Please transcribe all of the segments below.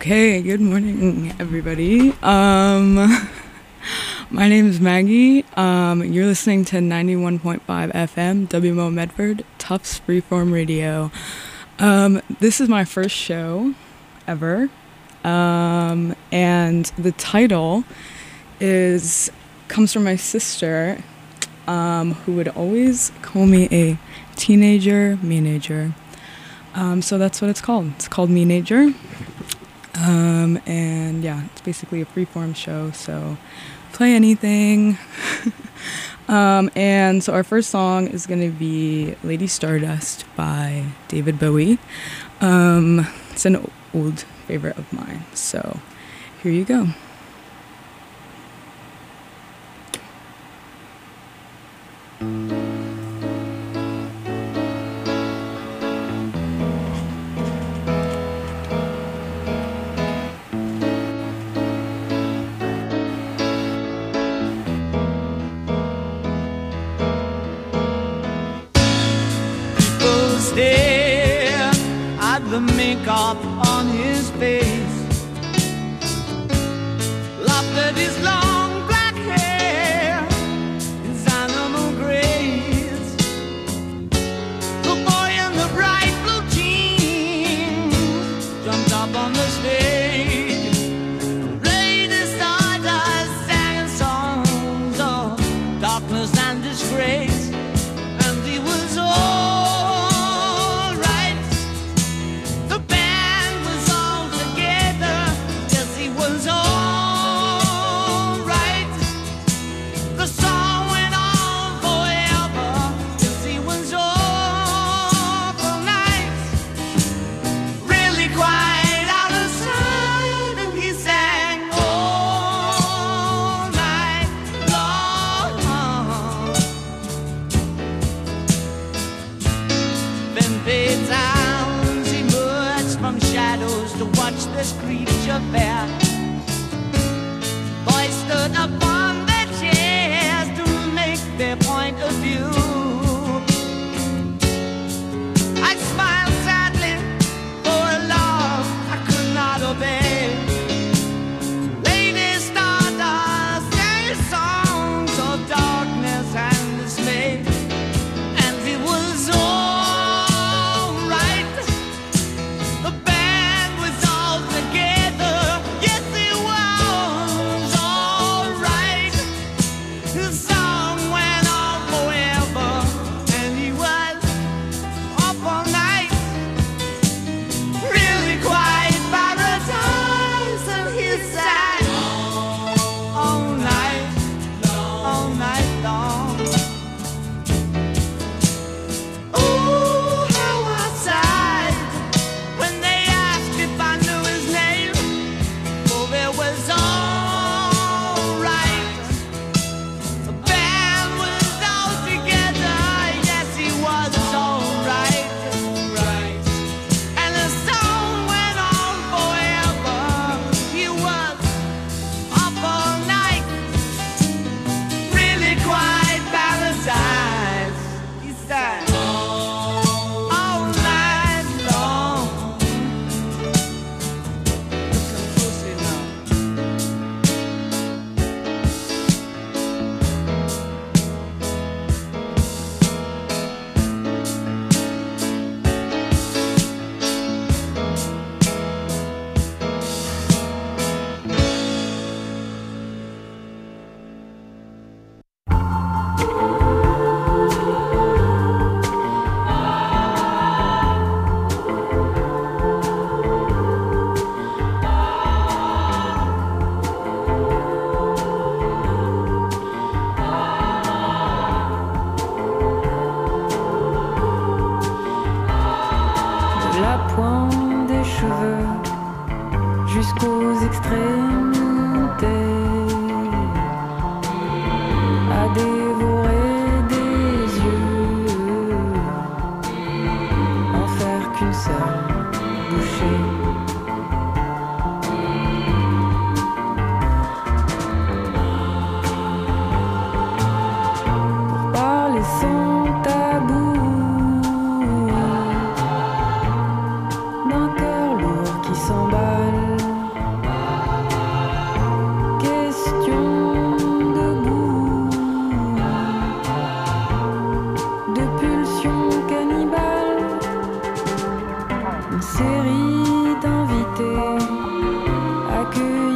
Okay, good morning, everybody. My name is Maggie. You're listening to 91.5 FM, WMO Medford, Tufts Freeform Radio. This is my first show ever, and the title comes from my sister, who would always call me a teenager-meenager. So that's what it's called. It's called Meenager. And yeah, it's basically a freeform show, so play anything. And so our first song is going to be Lady Stardust by David Bowie. It's an old favorite of mine, so here you go. Stare at the makeup on his face, laughed at his long black hair, his animal grace. The boy in the bright blue jeans jumped up on the stage. Lady Stardust sang songs of darkness and disgrace, and he was all this creature fair. Boys stood upon their chairs to make their point of view. I smiled sadly for a love I could not obey. Lady Stardust sang songs of darkness and dismay, and it was all right. The band was all together. Yes, it was all right. The song went on forever, and he was up all night. Really quiet paradise, and he sang all night long. Ooh, how I sighed when they asked if I knew his name. Oh, it was all right. The band was all together. Yes, he was all right. And the song went on forever. He was up all night. Really quiet paradise. He sang all night long. Listen closely now.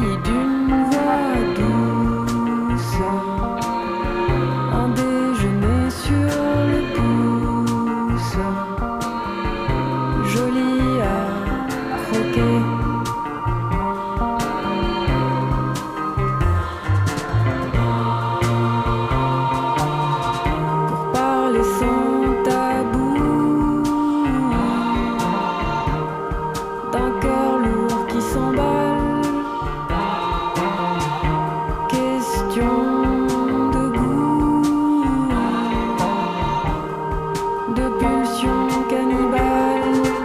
suivi d'une voix douce, un déjeuner sur le pouce, joli à croquer. Pour parler sans tabou, d'un cœur lourd qui s'emballe, question de goût, de pulsion cannibale.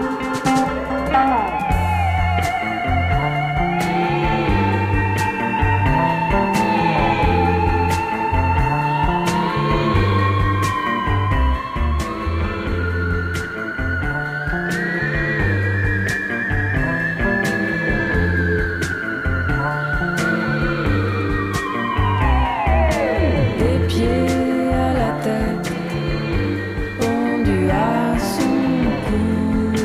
Des pieds à la tête, pendus à son cou,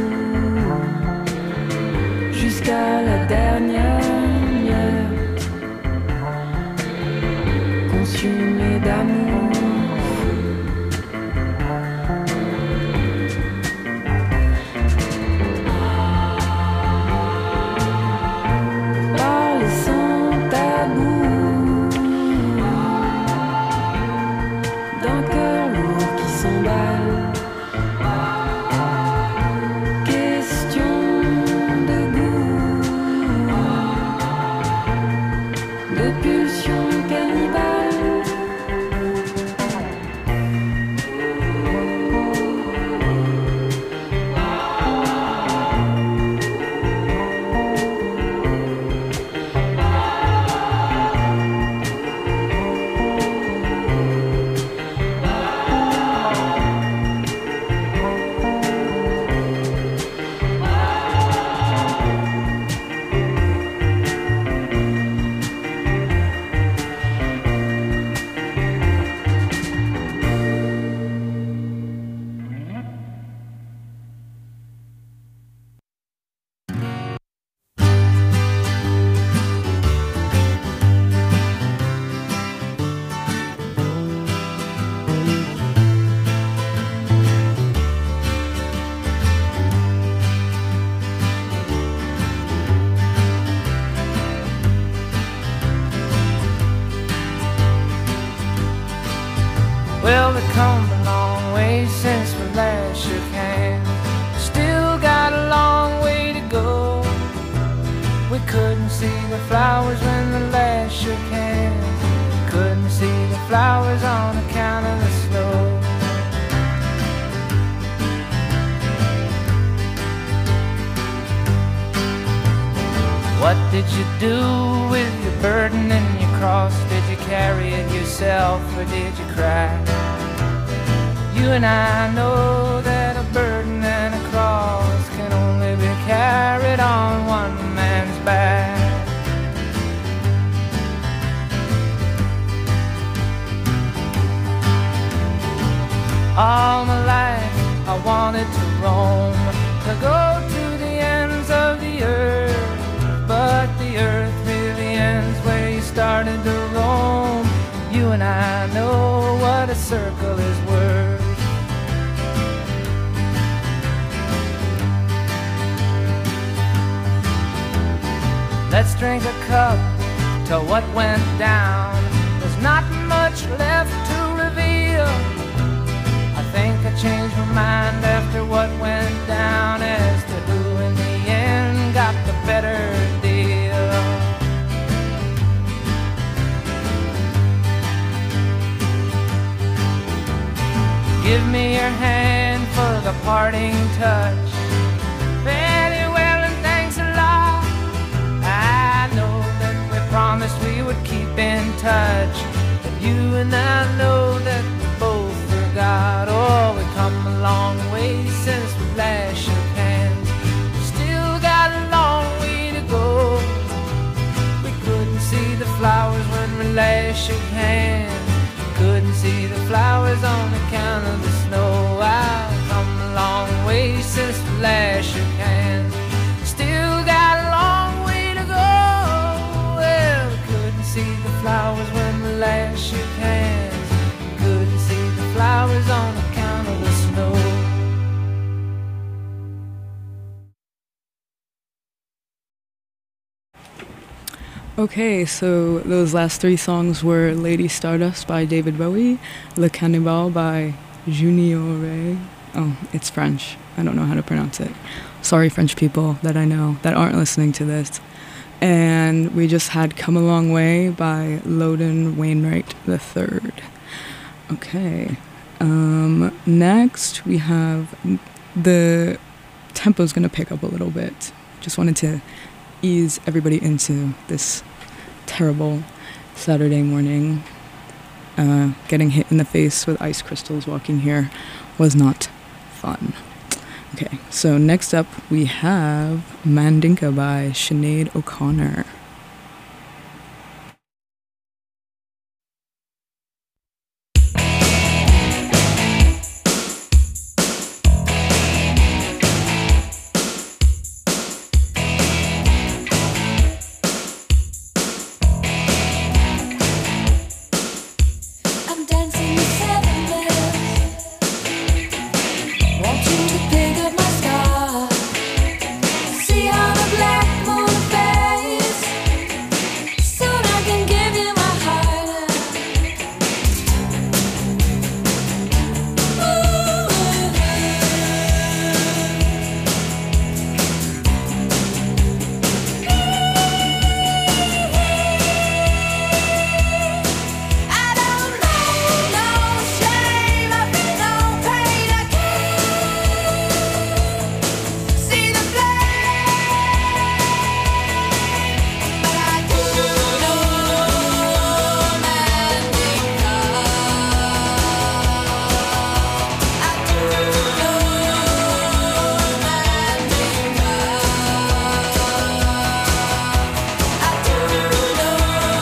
jusqu'à la dernière miette, consumée d'amour. Parler sans tabou, d'un cœur lourd qui s'emballe, question de goût, de pulsion cannibale. Well, we've come a long way since we last shook hands. Still got a long way to go. We couldn't see the flowers when we last shook hands. Couldn't see the flowers on account of the snow. What did you do with your burden and your cross? Did you carry it yourself or did you cry? You and I know that a burden and a cross can only be carried on one man's back. All my life I wanted to roam, to go to the ends of the earth. But the earth really ends where you started to roam. You and I know what a circle is worth. Let's drink a cup to what went down. There's not much left to reveal. I think I changed my mind after what went down as to who in the end got the better deal. Give me your hand for the parting touch. Very well and thanks a lot. I know that we promised we would keep in touch, but you and I know that we both forgot. Oh, we've come a long way since we last shook hands. Still got a long way to go. We couldn't see the flowers when we last shook hands. Couldn't see the flowers on account of the snow. I've come a long way since we last shook hands. Still got a long way to go. Okay, so those last three songs were Lady Stardust by David Bowie, Le Cannibal by Junior. Oh, it's French. I don't know how to pronounce it. Sorry, French people that I know that aren't listening to this. And we just had Come a Long Way by Loudon Wainwright III. Okay. Next we have the tempo's gonna pick up a little bit. Just wanted to ease everybody into this terrible Saturday morning. Getting hit in the face with ice crystals walking here was not fun. Okay, so next up we have Mandinka by Sinead O'Connor. I'm dancing with 7 bells, wanting to pick up my star. See how the black moon fades. Soon I can give you my heart. I don't know no shame, I feel no pain, I can't see the flame, but I do know Mandinka. I do know Mandinka. I do know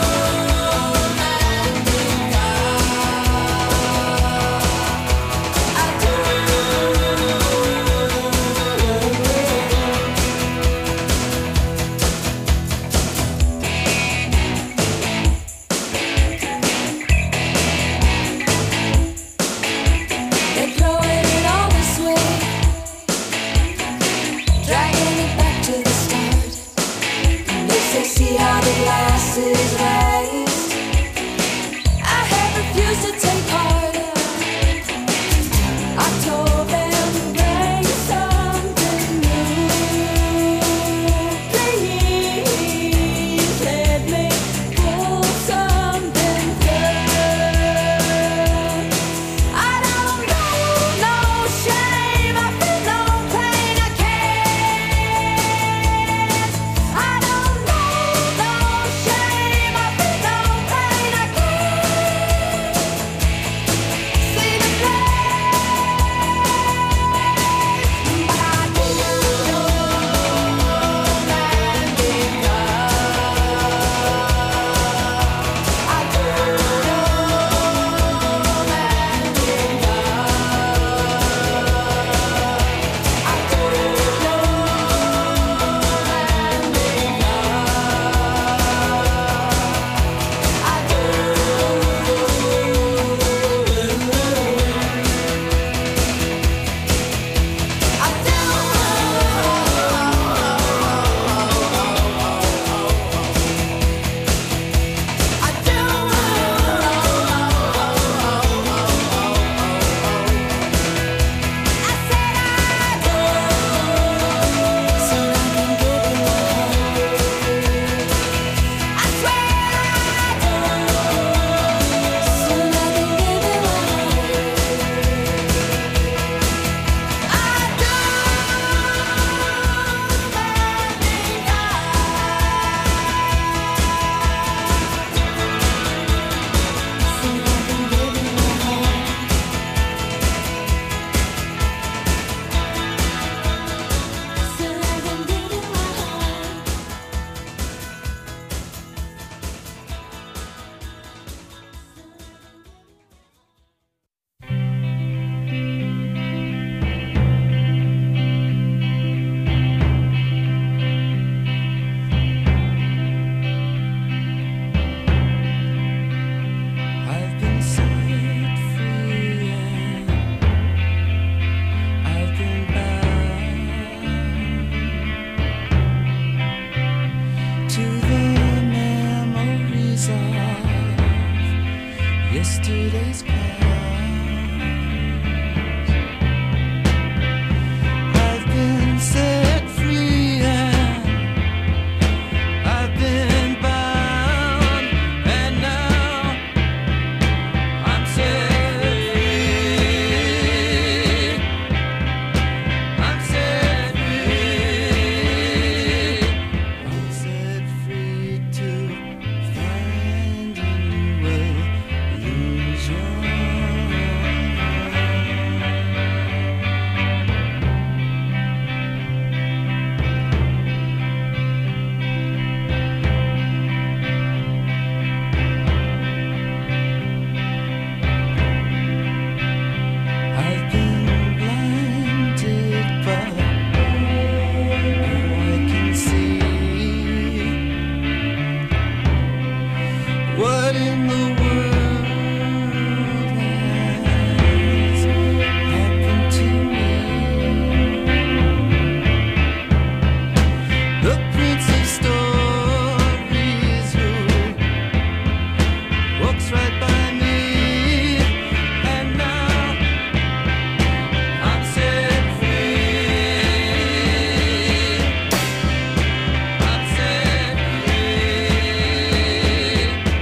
They're throwing it all this way, dragging it back to the start. They say, see how the glass is raised. I have refused to take part. I told them bring something new. Please let me pull something through. I don't know no shame, I feel no pain, I can't. I don't know no shame, I yesterday's past. I've been set free and I've been bound, and now I'm set free. I'm set free. I'm set free to find a new illusion. I've been blinded, but now I can see what in the world has happened to me. The Prince of Stories who walks right by me, and now I'm set free. I'm set free.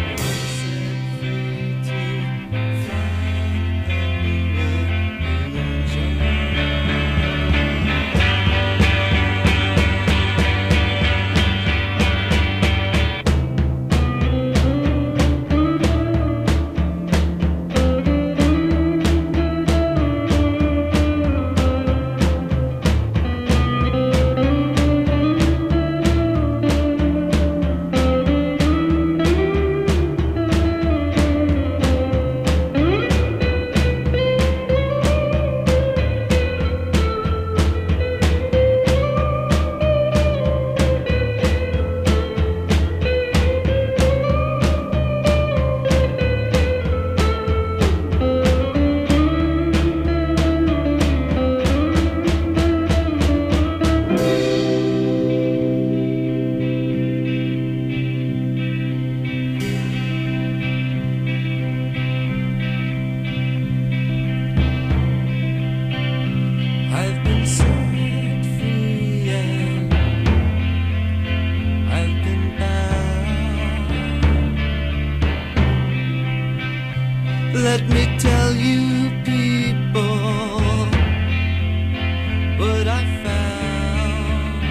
Let me tell you, people, what I found.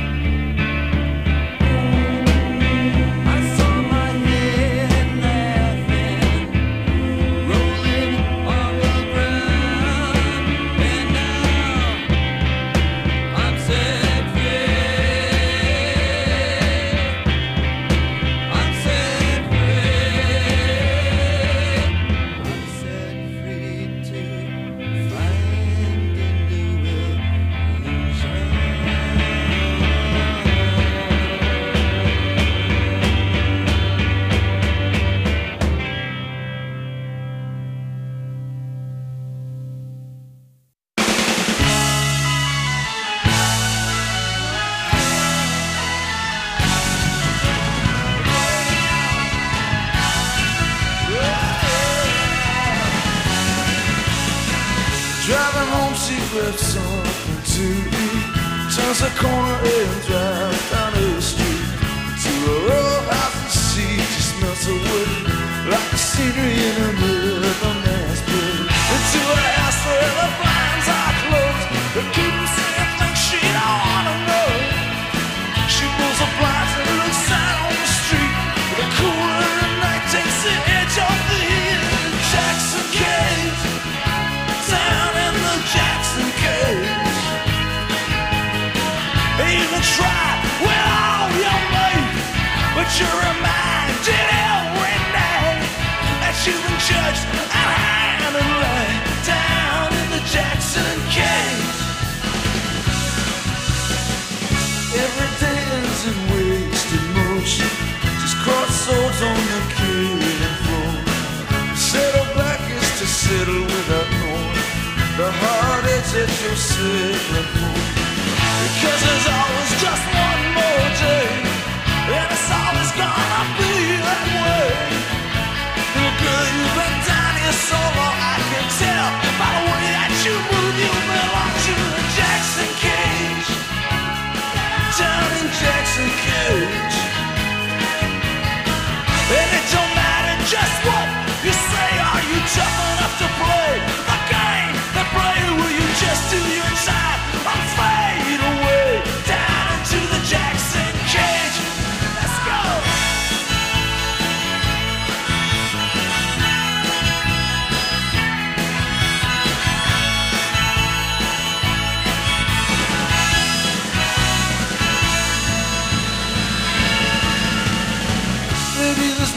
I saw my head laughing, rolling on the ground, and now I'm set free. I'm set free. I'm set free to find a new illusion. Driving home, she grabs something to eat. Turns the corner and drives down the street to a row house, and she just melts away like the scenery in a midnight play. Into a house where the blinds are closed, but keep saying things she don't wanna know. She pulls the blinds and looks out on the street. The cooler at night takes the edge off the heat. Jackson Cage, down in the Jackson Cage. You can try with all your might, but you're reminded every night that you've been judged and handed down in the Jackson Cage. Every day ends in wasted motion, just cross swords on the killing floor. Settle back is to settle without knowing the heartaches that you're settling for. Because there's always just one more day, and it's always gonna be that way. The girl you've been down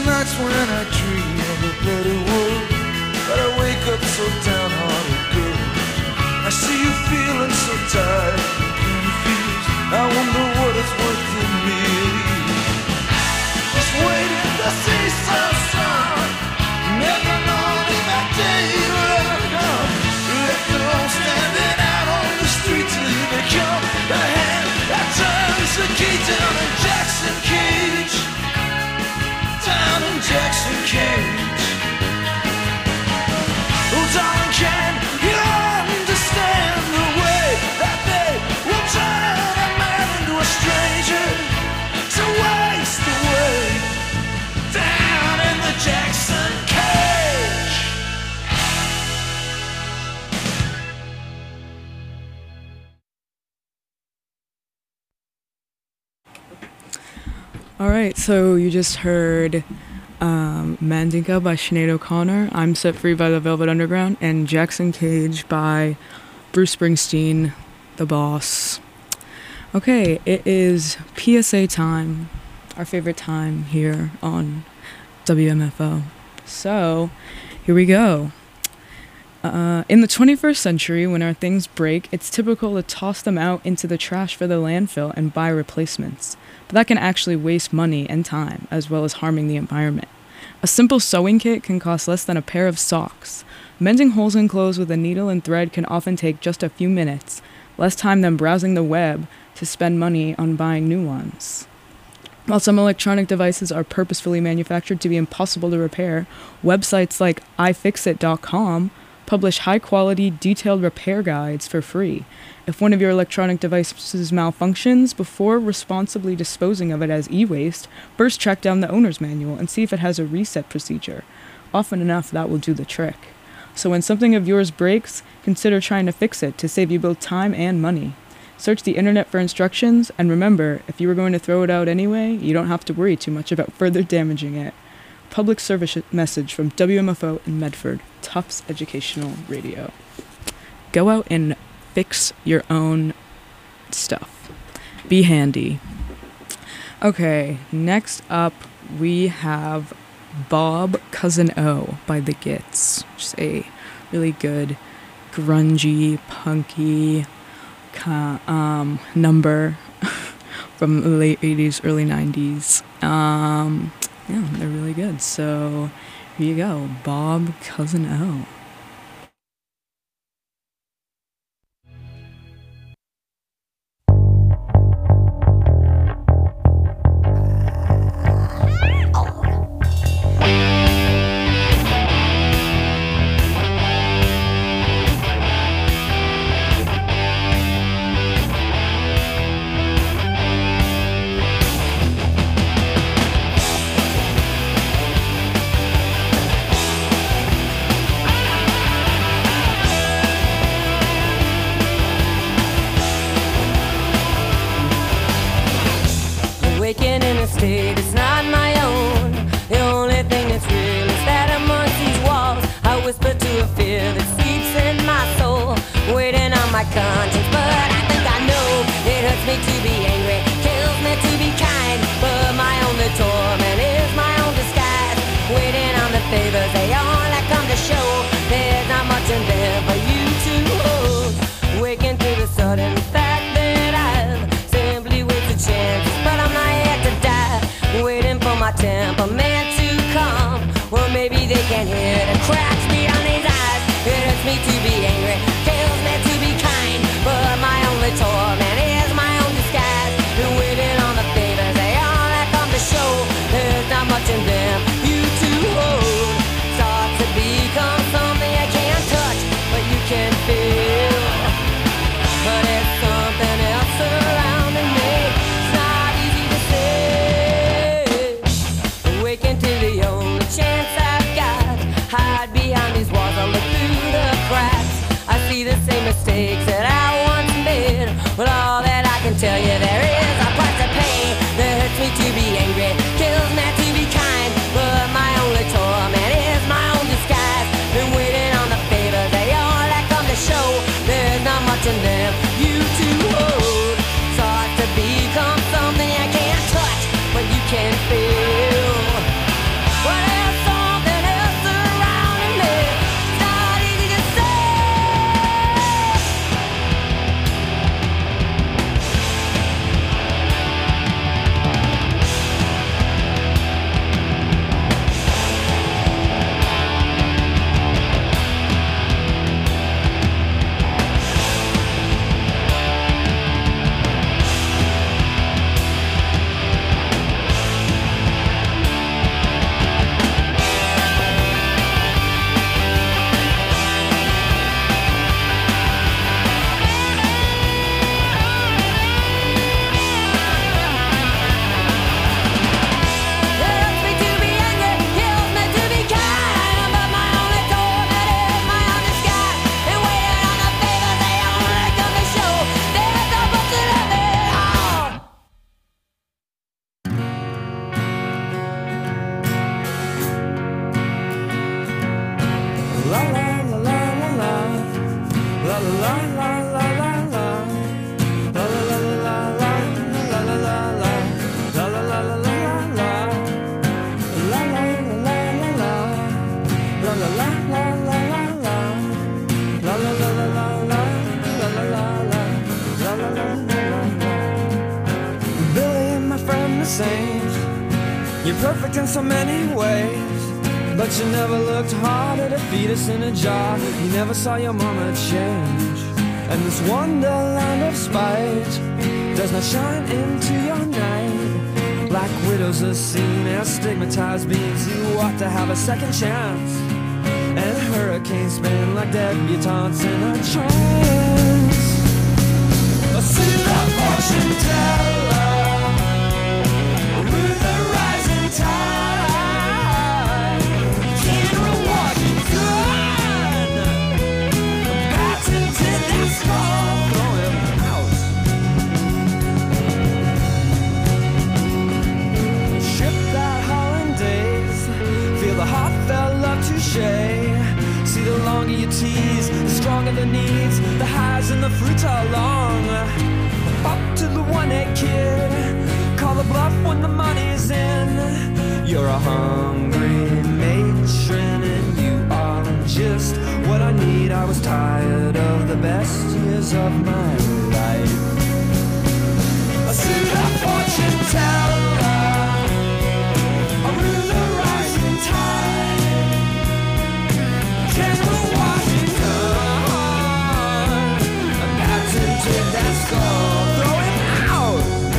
nights when I dream of a better world, but I wake up so downhearted, girl. I see you feeling so tired and confused. I wonder what it's worth to me. Just waiting to see some sun. Never knowing if that day will ever come. Left alone standing out on the street till you become the hand that turns the key down in Jackson Cage. Down in Jackson Cage. Oh, darling, can you understand the way that they will turn a man into a stranger to waste away down in the Jackson Cage? All right, so you just heard Mandinka by Sinead O'Connor, I'm Set Free by the Velvet Underground, and Jackson Cage by Bruce Springsteen, the boss. Okay, it is PSA time, our favorite time here on WMFO. So, here we go. In the 21st century, when our things break, it's typical to toss them out into the trash for the landfill and buy replacements. But that can actually waste money and time, as well as harming the environment. A simple sewing kit can cost less than a pair of socks. Mending holes in clothes with a needle and thread can often take just a few minutes, less time than browsing the web to spend money on buying new ones. While some electronic devices are purposefully manufactured to be impossible to repair, websites like iFixit.com publish high-quality, detailed repair guides for free. If one of your electronic devices malfunctions, before responsibly disposing of it as e-waste, first track down the owner's manual and see if it has a reset procedure. Often enough, that will do the trick. So when something of yours breaks, consider trying to fix it to save you both time and money. Search the internet for instructions, and remember, if you were going to throw it out anyway, you don't have to worry too much about further damaging it. Public service message from WMFO in Medford, Tufts Educational Radio. Go out and fix your own stuff. Be handy. Okay, next up we have Bob Cousin O by The Gits, which is a really good grungy, punky number from the late 80s, early 90s. Yeah, they're really good. So here you go, Bob Cousin O. Waking in a state that's not my own. The only thing that's real is that amongst these walls I whisper to a fear that sleeps in my soul, waiting on my conscience. But I think I know it hurts me to be angry, kills me to be kind, but my only torment is my own disguise, waiting on the favors they only come to show. There's not much in there for you to hold. Waking to the sudden fact that I've simply wasted chances, but I'm not yet to die, waiting for my temperament to come. Well, maybe they can hear the cracks behind these eyes. It hurts me to be angry, kills me to be kind, but my only torment is my own disguise. Been waiting on the favors they all that come to show. There's not much in them you to hold. Starts to become something you can't touch, but you can feel. But it's something else surrounding me. It's not easy to say. Waking to the only chance I've got. Hide behind these walls, I look through the cracks. I see the same mistakes that I once made. Well, all that I can tell you, there is a price to pay. That hurts me to be angry, kills me to be kind, but my only torment is my own disguise. Been waiting on the favors they all that come to show. There's not much in them you to hold. Start to become something you can't touch, but you can feel. La la la la la la. La la la la la la la. La la la la la la la la la. La la la la la la. La la la la la la. La la la la la la la. La la la la la la. La la la la. La la la la la. Billy, my friend, the same. You're perfect in so many ways, but you never looked hard at a fetus in a jar. You never saw your mama change, and this wonderland of spite does not shine into your night. Black widows are seen as stigmatized beings who ought to have a second chance, and hurricanes spin like debutantes in a trance. A city of fortune teller with a rising tide. General Washington patented that skull, throw him out. Shipped out hollandaise, feel the heartfelt love touche. See, the longer you tease, the stronger the needs. The highs and the fruits are long. Up to the one-egg kid, call the bluff when the money's in. You're a hungry matron and you are just what I need. I was tired of the best years of my life. A suit of fortune teller, a ruler rising tide. General Washington, a patented that skull. Throw him out.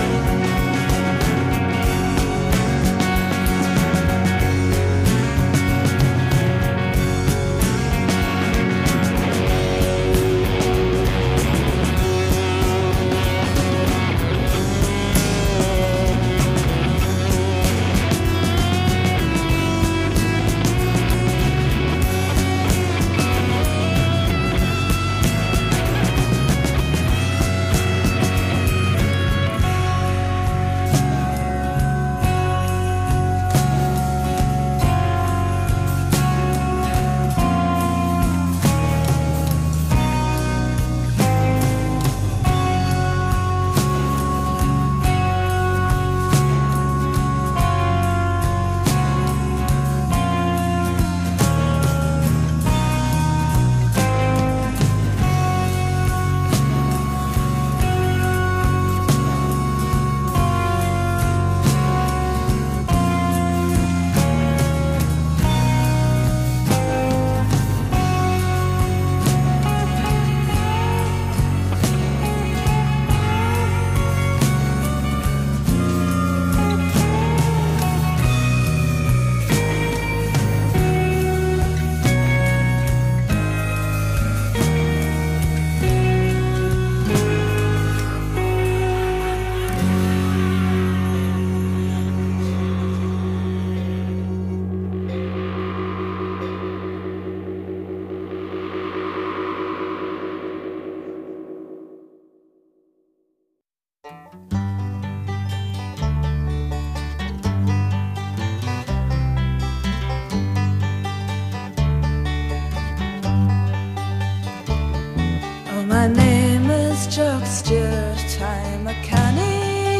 My name is Chuck Stewart, I'm a canny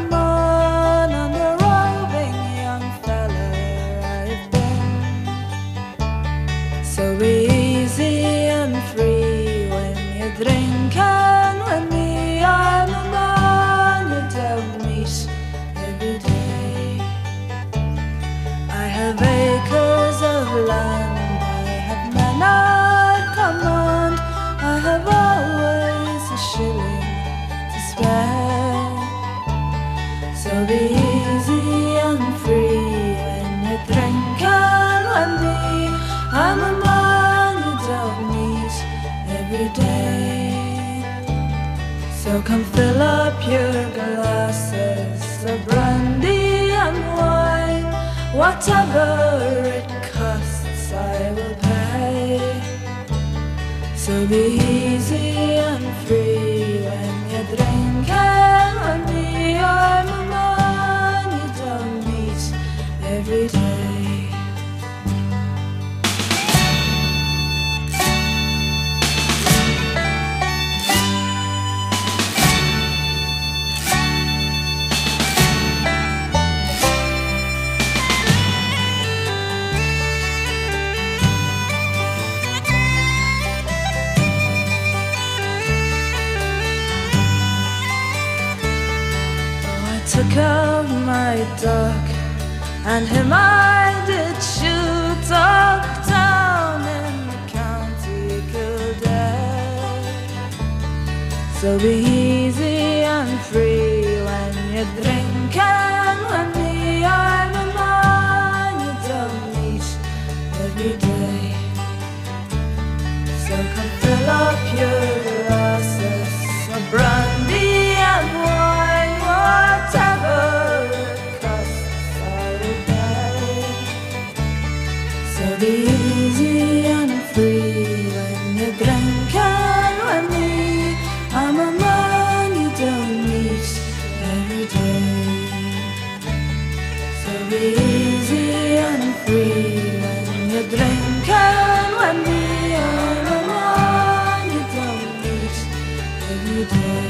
gunman and a roving young fella I've been. So be easy and free when you drink, and when me I'm a man you don't meet every day. I have acres of land, I have men at command, I have always a shilling to spare. So be easy and free when you drink, and when me I'm a man you don't meet every day. So come fill up your glasses of brandy and wine, whatever it costs I will pay. So be easy and free when you drink, and when me I'm a man you don't meet every day. killed my dog, and him I did shoot up down in the county Kildare. So be easy and free when you drink, and when me I'm a man you don't meet every day. So come fill up your glasses of brandy and wine, whatever it costs I'll pay. So be easy and free when you drink, and when me I'm a man you don't meet every day. So be easy and free when you drink, and when me I'm a man you don't meet every day.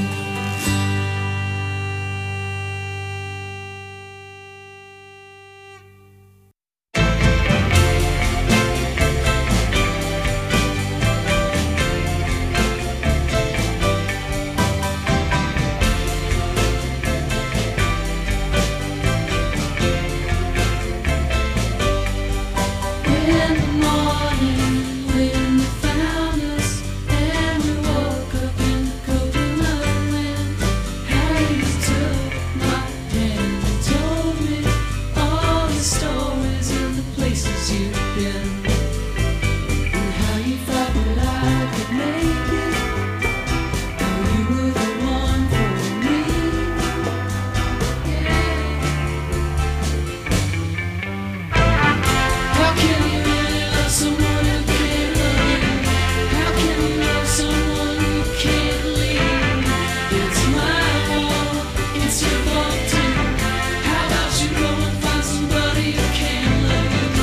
In the morning when you found us and we woke up in the coconut land, how you took my hand and told me all the stories and the places you've been, and how you thought that I could make it, and you were the one for me. How can you really love someone who can't love you? How can you love someone who can't leave? It's my fault, it's your fault too. How about you go and find somebody who can love you?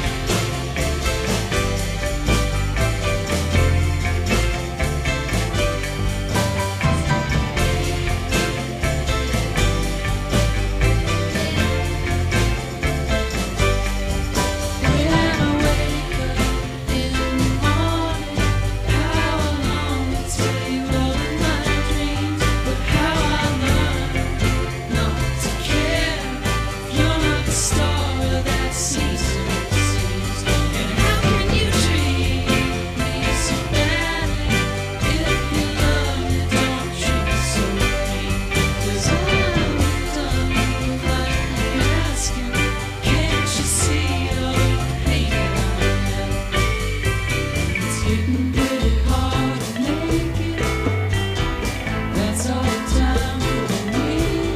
When I wake up in the morning, how I long to tell you all of my dreams, but how I learn not to care. You're not the star that sees through the seas. And how can you treat me so badly? If you love me, don't treat me so mean. 'Cause I'm done with like asking. Can't you see all the pain I'm in? It's getting pretty hard to make it. That's all the time for me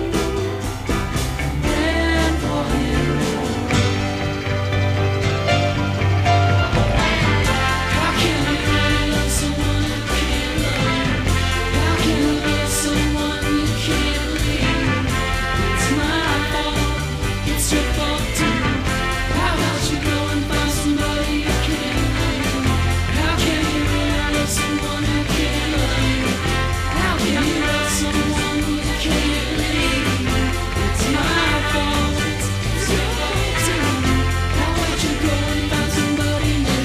and for him. How can you really love someone who can't love you? How can you love someone you can't leave? It's my fault, it's your fault too. How about you go and find somebody who can love you? How can you really love someone who can't love you? How can you love someone who can't leave? It's my fault, it's your fault too. How about you go and find somebody new?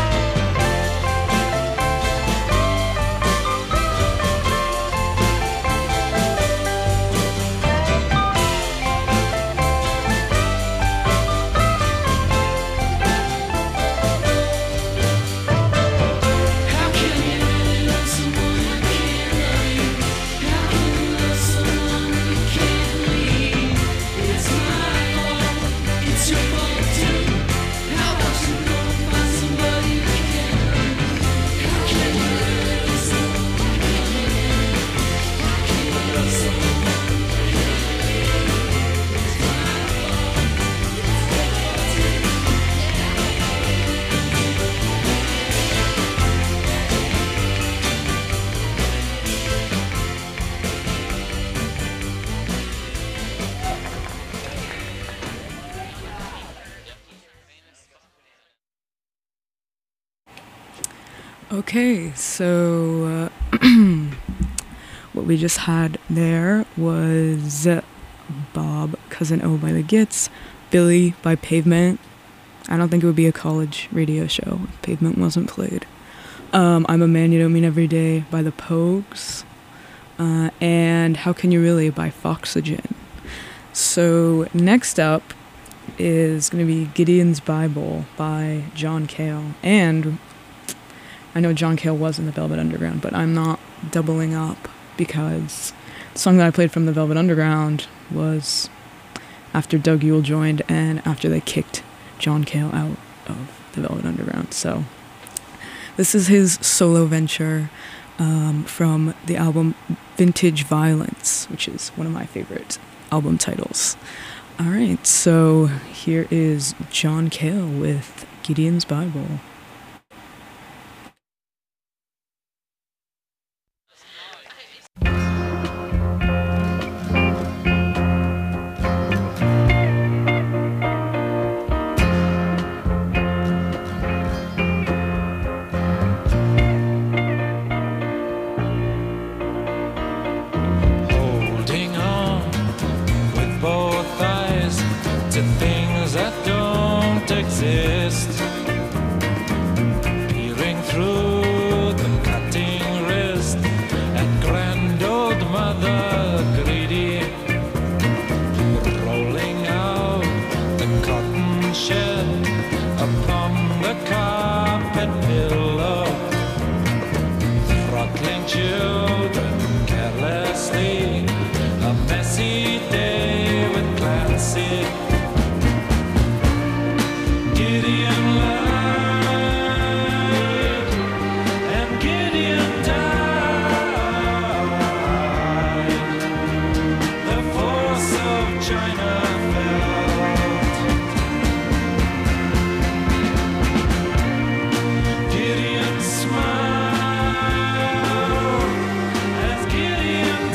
How can you really love someone who can't love you? How can you love someone who can't leave? It's my fault, it's your fault too. How about you go and find somebody who can love you? How can you really love someone who can't leave? How can you love someone who can't leave? It's my fault, it's your fault too. Okay, so what we just had there was Bob, Cousin O by the Gits, Billy by Pavement. I don't think it would be a college radio show if Pavement wasn't played. I'm a Man You Don't Mean Every Day by the Pogues. And How Can You Really by Foxygen. So next up is going to be Gideon's Bible by John Cale. And I know John Cale was in the Velvet Underground, but I'm not doubling up because the song that I played from the Velvet Underground was after Doug Yule joined and after they kicked John Cale out of the Velvet Underground. So this is his solo venture from the album Vintage Violence, which is one of my favorite album titles. All right, so here is John Cale with Gideon's Bible. Holding on with both eyes to things that don't exist. Peering through the cutting wrist at grand old Mother Greedy. Rolling out the cotton shed upon the carpet pillow. Throttling children carelessly. A messy day with Clancy. Gideon lied and Gideon died. The force of China felt. Gideon smiled as Gideon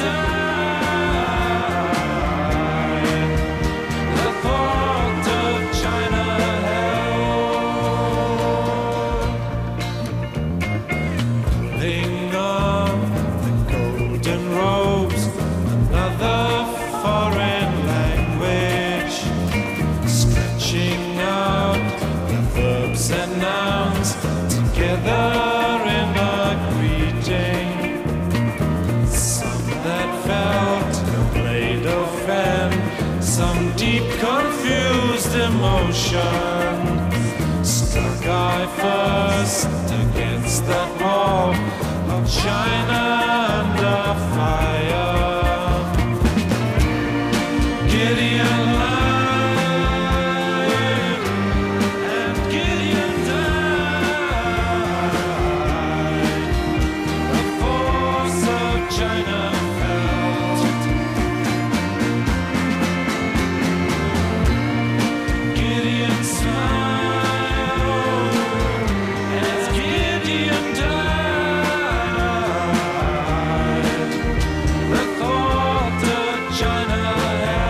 died. The thought of China held. Pulling on the golden robes, another foreign language, stretching out the verbs and nouns together in a greeting. Some that felt a blade of fan, some deep confused emotion. Stuck eye first against that wall of China under fire. Gideon lied and Gideon died. The force of China felt. Gideon smiled as Gideon died. The thought of China held.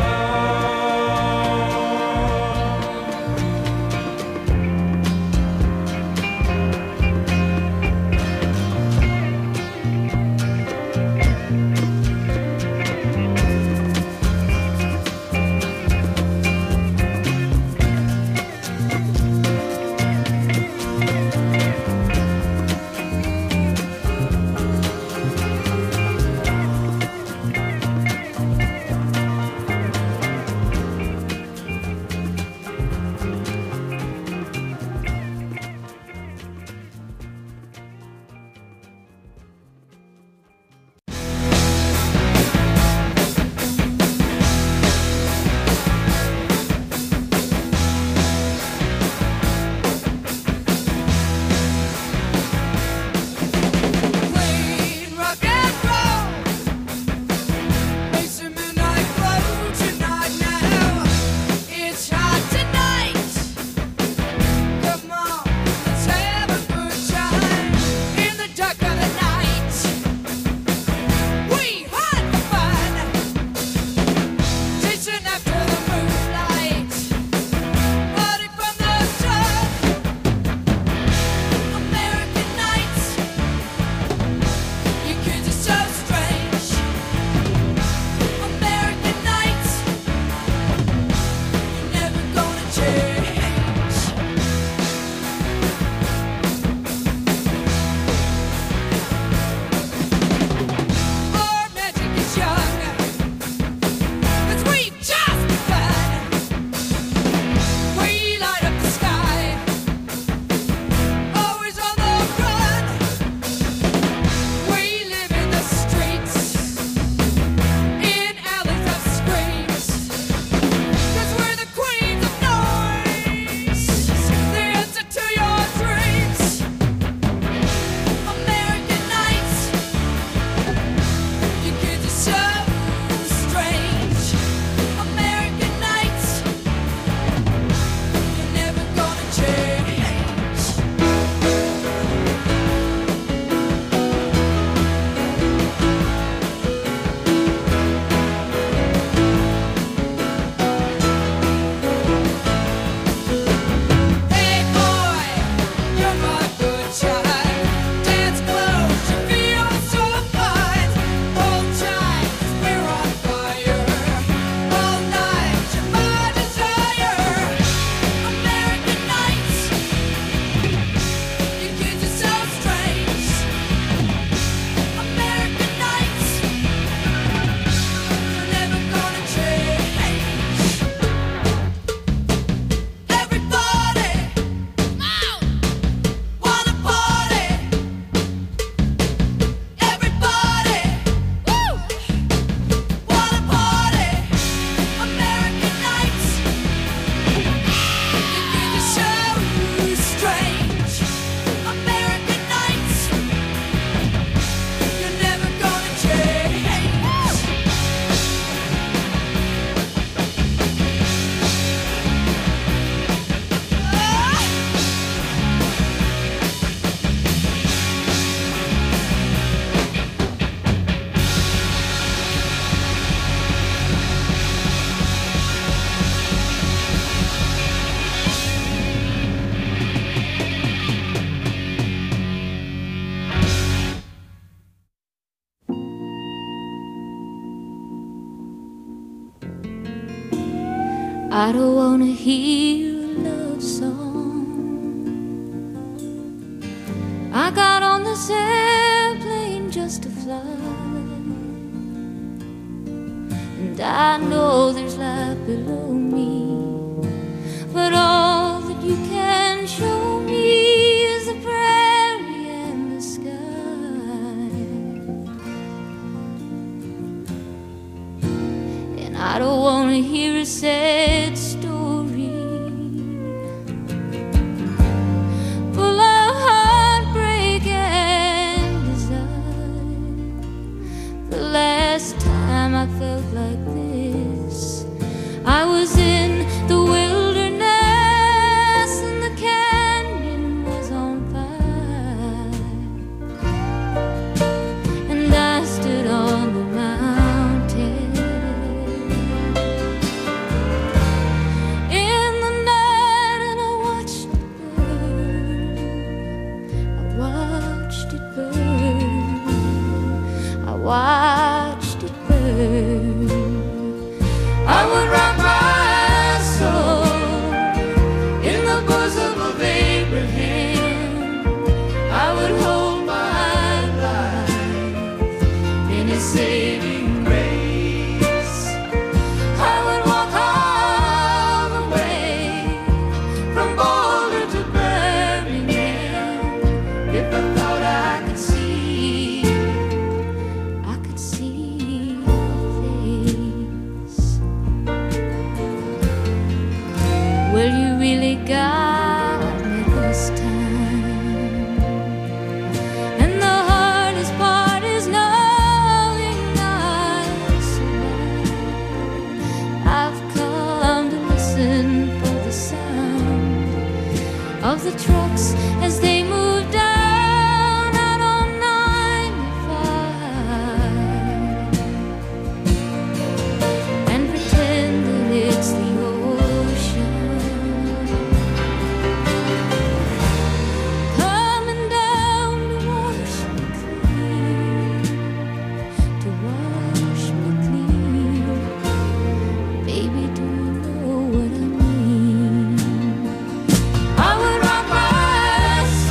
I don't wanna hear a love song. I got on this airplane just to fly, and I know there's life below me, but all that you can show me is the prairie and the sky. And I don't wanna hear a sad story full of heartbreak and desire. The last time I felt like this, I was in the wilderness and the canyon was on fire, and I stood on the mountain in the night and I watched it burn. I watched it burn. I watched it burn. I would rock my soul in the bosom of Abraham. I would hold my life in his saving grace. I would walk all the way from Boulder to Birmingham if I thought I could see your face. Well, you really got me this time, and the hardest part is knowing I survived. I've come to listen for the sound of the trucks as they move down out on 95, and pretend that it's the ocean coming down to wash me clean, to wash me clean. Baby, do you know what I mean? I would rock my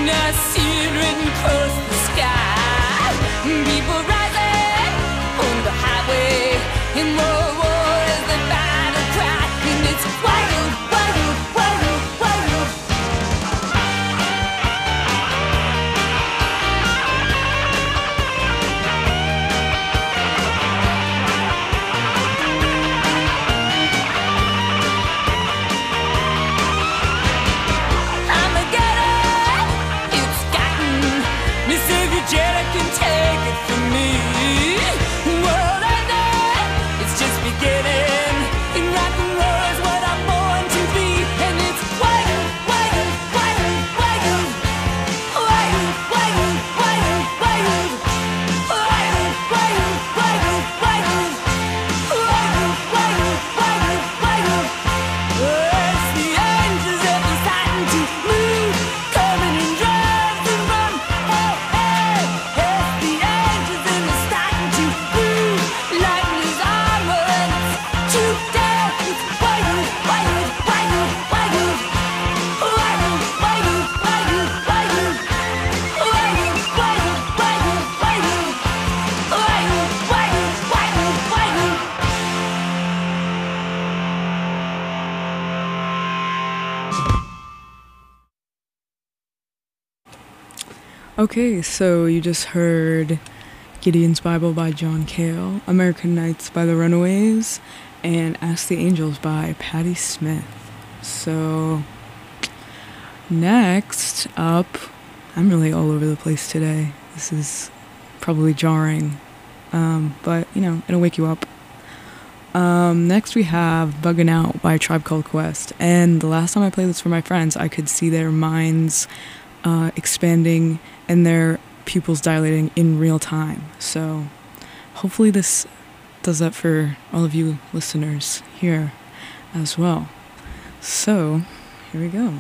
a searing across the sky. People rising on the highway in more wars than battle cry. And it's wild, wild, wild, wild. Armageddon, it's gotten me. Savior Jedi can take it from me. World ending, it's just beginning. And rock and roll is what I'm born to be. And it's wild, wild, wild, wild, wild, wild, wild, wild, wild, wild, wild, wild, wild, wild, wild, wild. It's the angels that are starting to move, coming in droves and run. Hey, hey, it's the angels and they're starting to move. Lightning is armor and it's too down. It's wild, wild, wild, wild, wild, wild, wild, wild, wild, wild, wild, wild, wild, wild, wild, wild. Okay, so you just heard Gideon's Bible by John Cale, American Nights by the Runaways, and Ask the Angels by Patti Smith. So, next up, I'm really all over the place today. This is probably jarring, but, you know, it'll wake you up. Next we have Buggin' Out by Tribe Called Quest, and the last time I played this for my friends, I could see their minds expanding and their pupils dilating in real time. So hopefully this does that for all of you listeners here as well. So here we go.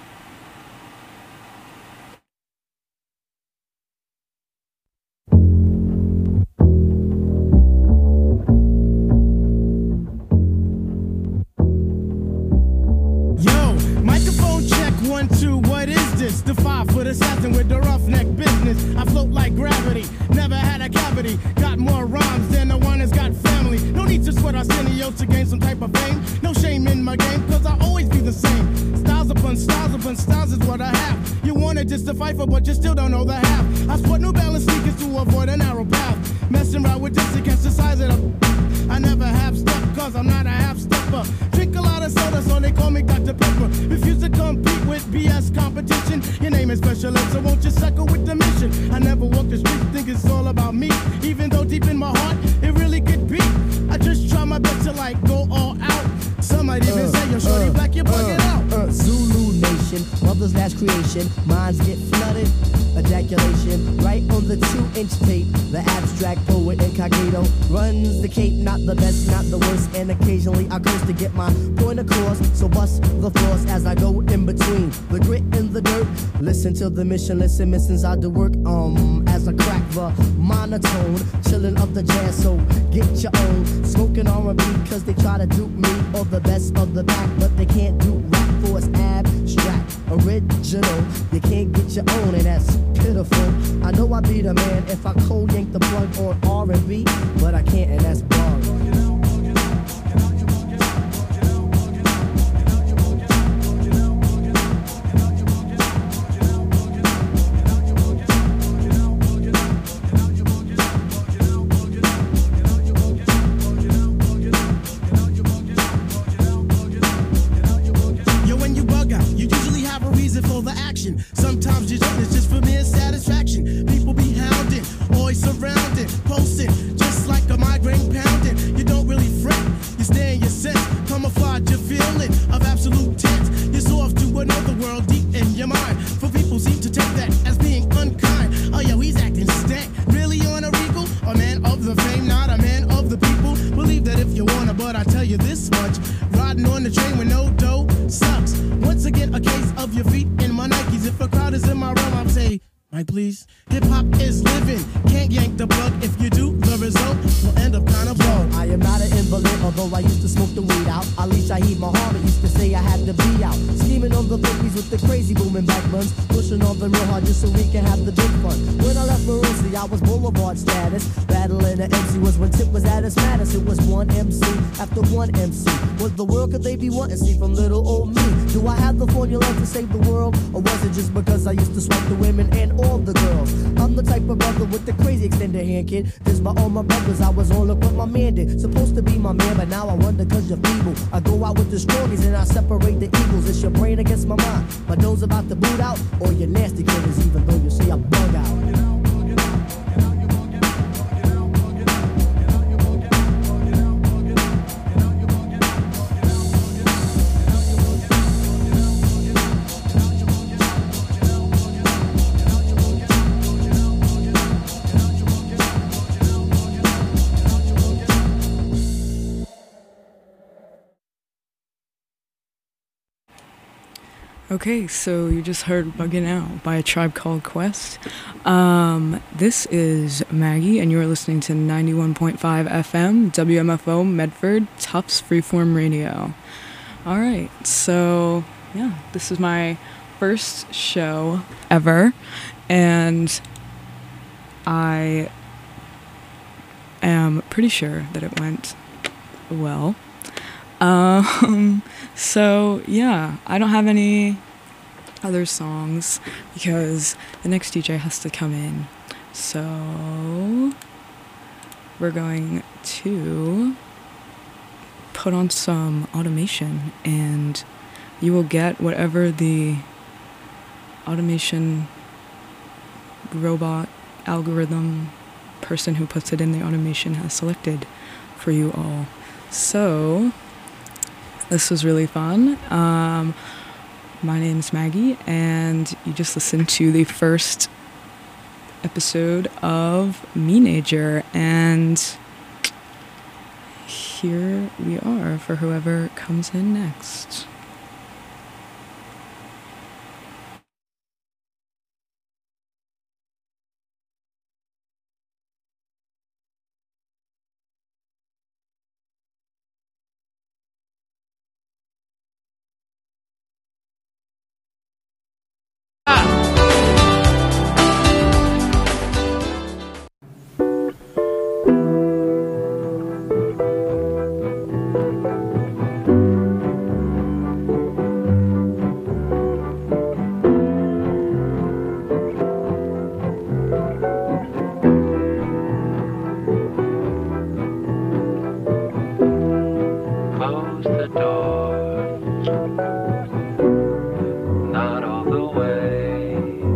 Yo, microphone check 1, 2, what is this? The 5-foot assassin with the roughneck business. I float like gravity, never had a cavity. Got more rhymes than the one that's got family. No need to sweat Arsenio to gain some type of fame. No shame in my game, cause I always be the same. Styles upon styles is what I have. You wanted just to fight for, but you still don't know the half. I sport New Balance sneakers to avoid a narrow path. Messing around with this against the size of the... I never have stuff, cause I'm not a half-stepper. Drink a lot of soda, so they call me Dr. Pepper. Refuse to compete with BS competition. Your name is special ed, so won't you suckle with the mission? I never walk the street, think it's all about me. Even though deep in my heart, it really could be. I just try my best to like go all out. Some might even say, yo, shorty black, you're bugging out. Zulu Nation, mother's last creation. Minds get flooded, ejaculation. Right on the 2-inch tape, the abstract poet incognito runs the cape, not the best, not the worst. And occasionally I curse to get my point across. So bust the floors as I go in between the grit and the dirt. Listen to the mission, listen, missions I do work. As I crack the monotone, chillin' up the jazz, so get your own. Smoking R&B cause they try to dupe me, or the best of the back, but they can't do rap for it's abstract, original. You can't get your own, and that's pitiful. I know I be the man if I cold yank the plug on R&B, but I can't, and that's bug. Sometimes you don't, it's just for mere satisfaction. People be hounding, always surrounded, posting, just like a migraine pounding. You don't really fret, you stay in your sense, camouflage your feeling of absolute tense. You're so off to another world deep in your mind. For people seem to take that as being unkind. Oh yo, he's acting stank, really on a regal? A man of the fame, not a man of the people. Believe that if you wanna, but I tell you this much, riding on the train with no dough sucks. Once again, a case of your feet in my Nikes. If a crowd is in my realm, I'll say, Mike, please. Hip-hop is living, can't yank the plug. If you do, the result will end up kinda blown. I am not an invalid Although I used to smoke the weed out, at least I heat my heart. I used to say I had to be out. Scheming on the bookies with the crazy booming back buns. Pushing on them real hard just so we can have the big fun. When I left Maroosie, I was Boulevard status. Battling the MC was when Tip was at his maddest. It was one MC after one MC. Was the world could they be wanting to see from little old me? Do I have the formula to save the world? Or was it just because I used to swipe the women and all the girls? I'm the type of brother with the crazy extended hand, kid. Just by all my brothers, I was all up what my man did. Supposed to be my man, but now I wonder cause you're feeble. I go out with the strongies and I separate the eagles. It's your brain against my mind. My nose about to boot out, or your nasty critters, even though you say I bug out. Okay, so you just heard Buggin' Out by A Tribe Called Quest. This is Maggie, and you're listening to 91.5 FM, WMFO, Medford, Tufts Freeform Radio. Alright, so, yeah, this is my first show ever, and I am pretty sure that it went well. So yeah, I don't have any other songs because the next DJ has to come in. So we're going to put on some automation and you will get whatever the automation robot algorithm person who puts it in the automation has selected for you all. So this was really fun. My name's Maggie, and you just listened to the first episode of Meenager, and here we are for whoever comes in next. Close the door, not all the way.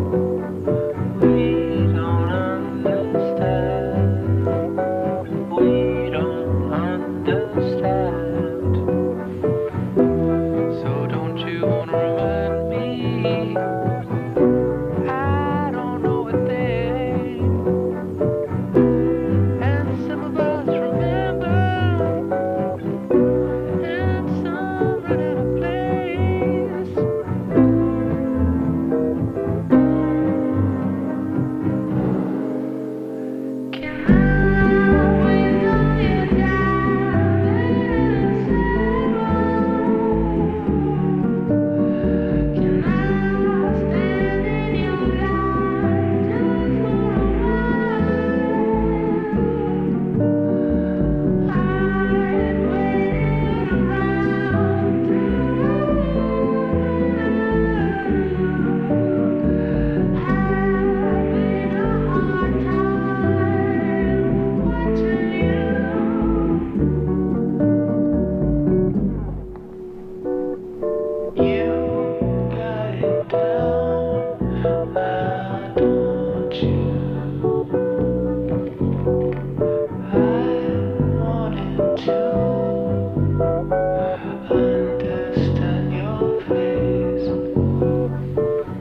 We don't understand. We don't understand. So don't you wanna remind me?